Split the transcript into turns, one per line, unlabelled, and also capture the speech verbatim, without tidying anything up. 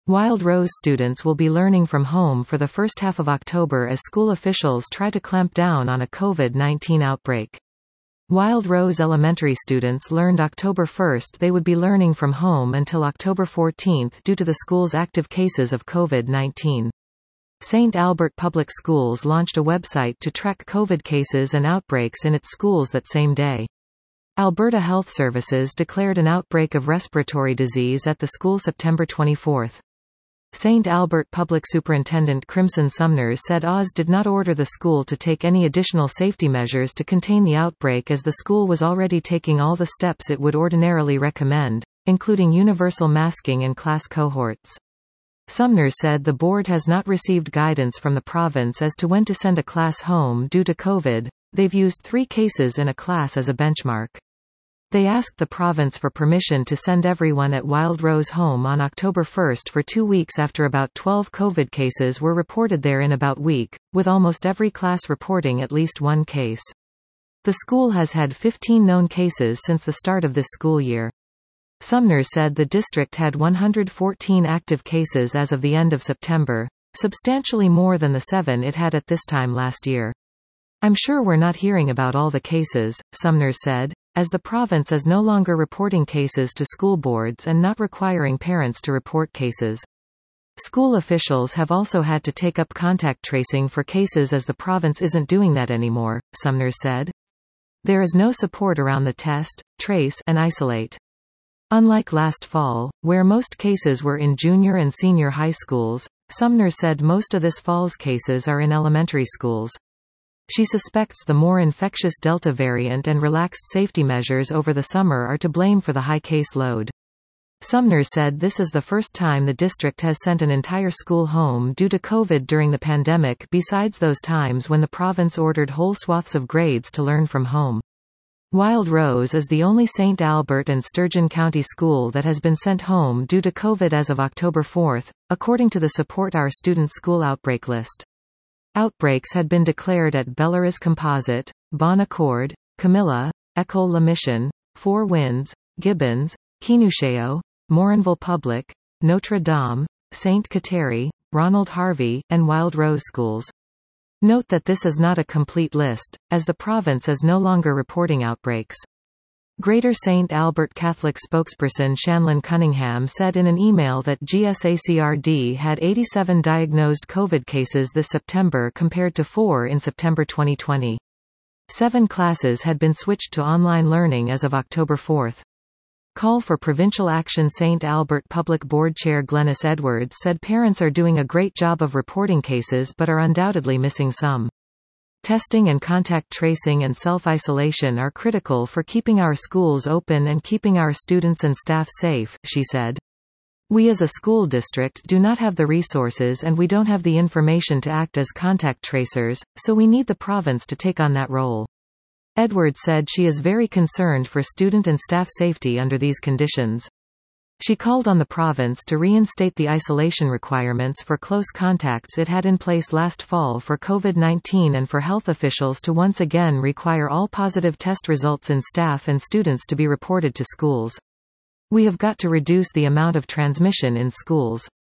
Wild Rose students will be learning from home for the first half of October as school officials try to clamp down on a COVID nineteen outbreak. Wild Rose elementary students learned October first they would be learning from home until October fourteenth due to the school's active cases of COVID nineteen. Saint Albert Public Schools launched a website to track COVID cases and outbreaks in its schools that same day. Alberta Health Services declared an outbreak of respiratory disease at the school September twenty-fourth. Saint Albert Public Superintendent Crimson Sumners said Oz did not order the school to take any additional safety measures to contain the outbreak as the school was already taking all the steps it would ordinarily recommend, including universal masking in class cohorts. Sumners said the board has not received guidance from the province as to when to send a class home due to COVID. They've used three cases in a class as a benchmark. They asked the province for permission to send everyone at Wild Rose home on October first for two weeks after about twelve COVID cases were reported there in about week, with almost every class reporting at least one case. The school has had fifteen known cases since the start of this school year. Sumners said the district had one hundred fourteen active cases as of the end of September, substantially more than the seven it had at this time last year. "I'm sure we're not hearing about all the cases," Sumners said, as the province is no longer reporting cases to school boards and not requiring parents to report cases. School officials have also had to take up contact tracing for cases as the province isn't doing that anymore, Sumners said. There is no support around the test, trace, and isolate. Unlike last fall, where most cases were in junior and senior high schools, Sumners said most of this fall's cases are in elementary schools. She suspects the more infectious Delta variant and relaxed safety measures over the summer are to blame for the high case load. Sumners said this is the first time the district has sent an entire school home due to COVID during the pandemic besides those times when the province ordered whole swaths of grades to learn from home. Wild Rose is the only Saint Albert and Sturgeon County school that has been sent home due to COVID as of October fourth, according to the Support Our Student School Outbreak List. Outbreaks had been declared at Belarus Composite, Bon Accord, Camilla, École La Mission, Four Winds, Gibbons, Kenushayo, Morinville Public, Notre Dame, Saint Kateri, Ronald Harvey, and Wild Rose schools. Note that this is not a complete list, as the province is no longer reporting outbreaks. Greater Saint Albert Catholic spokesperson Shanlin Cunningham said in an email that G S A C R D had eighty-seven diagnosed COVID cases this September compared to four in September twenty twenty. Seven classes had been switched to online learning as of October fourth. Call for provincial action. Saint Albert Public Board Chair Glenys Edwards said parents are doing a great job of reporting cases but are undoubtedly missing some. Testing and contact tracing and self-isolation are critical for keeping our schools open and keeping our students and staff safe, she said. We as a school district do not have the resources and we don't have the information to act as contact tracers, so we need the province to take on that role. Edwards said she is very concerned for student and staff safety under these conditions. She called on the province to reinstate the isolation requirements for close contacts it had in place last fall for COVID nineteen and for health officials to once again require all positive test results in staff and students to be reported to schools. We have got to reduce the amount of transmission in schools.